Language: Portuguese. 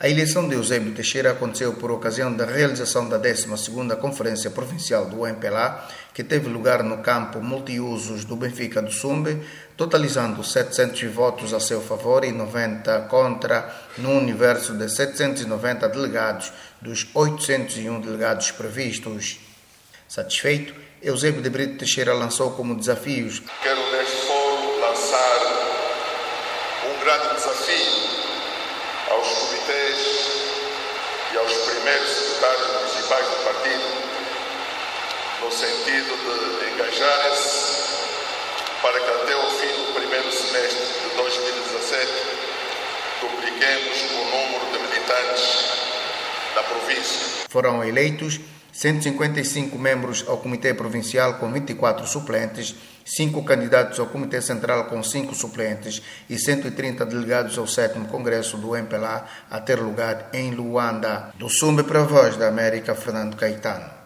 A eleição de Eusébio Teixeira aconteceu por ocasião da realização da 12ª Conferência Provincial do MPLA, que teve lugar no campo multiusos do Benfica do Sumbe, totalizando 700 votos a seu favor e 90 contra, no universo de 790 delegados dos 801 delegados previstos. Satisfeito, Eusébio de Brito Teixeira lançou como desafios: quero neste fórum lançar um grande desafio aos comitês e aos primeiros secretários municipais do partido, no sentido de engajarem-se para que até o fim do primeiro semestre de 2017 dupliquemos o número de militantes da província. Foram eleitos 155 membros ao Comitê Provincial com 24 suplentes, 5 candidatos ao Comitê Central com 5 suplentes e 130 delegados ao 7º Congresso do MPLA a ter lugar em Luanda. Do Sumbe para a Voz da América, Fernando Caetano.